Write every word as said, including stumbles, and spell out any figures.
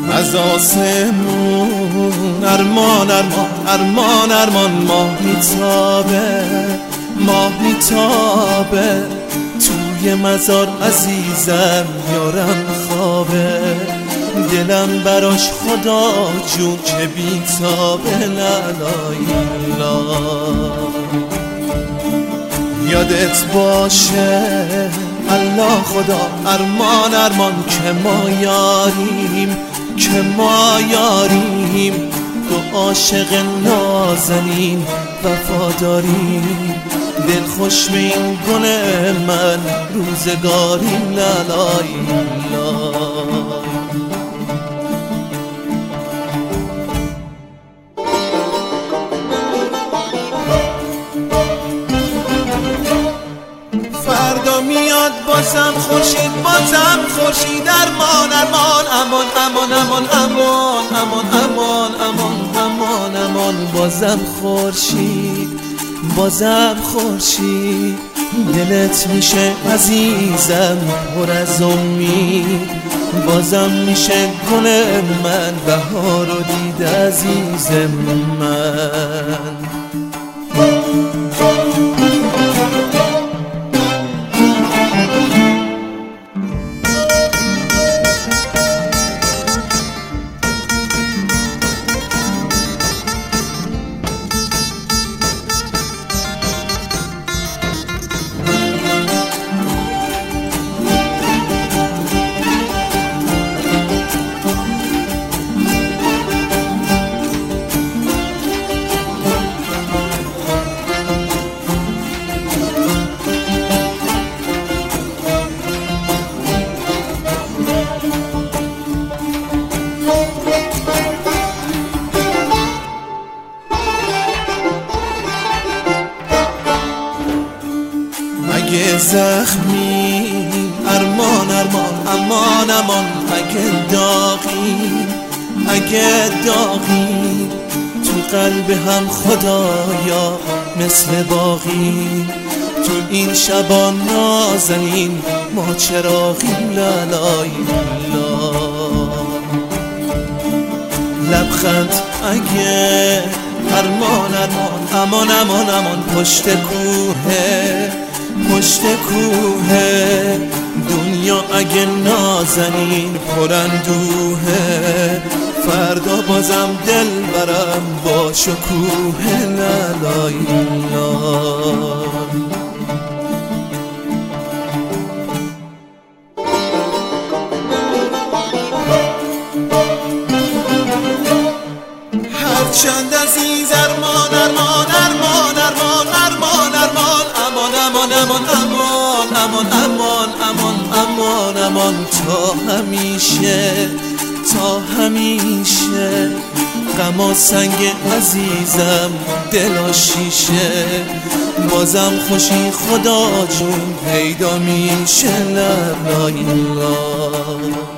از آسمون ارمان ارمان ارمان ارمان ماه میتابه ماه میتابه توی مزار عزیزم یارم خوابه دلم براش خدا جون که بیتابه لالای لا یادت باشه الله خدا ارمان ارمان که ما یاریم که ما یاریم دو عاشق نازنین وفاداریم دل خوش به این گل من روزگاریم لالای لا فردا میاد بازم خورشید بازم خورشید ارمان ارمان امان امان امان امان امان امان امان امان امان بازم خورشید بازم خورشید دلت میشه عزیزم پر از امید بازم میشه گل من بهار و دید عزیز من اگه زخمی ارمان ارمان امان امان اگه داغی اگه داغی تو قلب هم خدایا مثل باقی تو این شبا نازنین ما چراغیم لالای لا لبخند اگه ارمان ارمان امان امان امان پشت کوه پشت کوه دنیا اگه نازنین پراندوه فردا بازم دل برم با شکوه لالای لا هرچند عزیز ارمان ارمان ارمان ارمان ارمان ارمان امان امان امان امان امان امان امان امان امان تا همیشه تا همیشه غم و سنگ عزیزم دل شیشه بازم خوشی خدا جون پیدا میشه لالای لا